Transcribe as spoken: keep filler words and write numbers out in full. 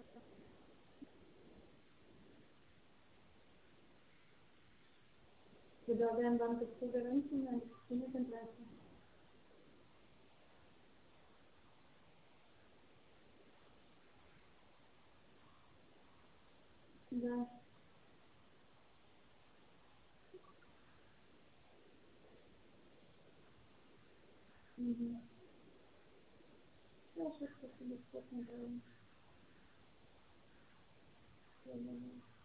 Когда вен вам подсказываете, надо сильно контрастно. Да. Угу. Хорошо, спасибо, спасибо.